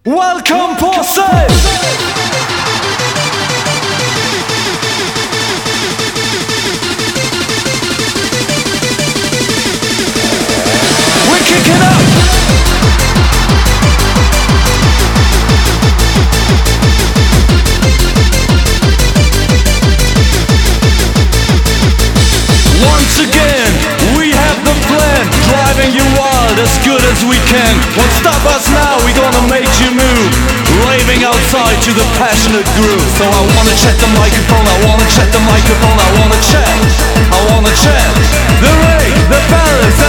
Welcome, Posse! We're kicking up! Once again, we have the plan, driving you wild as good as we can. Won't stop us now, we're gonna make you move, raving outside to the passionate groove. So I wanna check the microphone, I wanna check the microphone, I wanna check the rave, the balance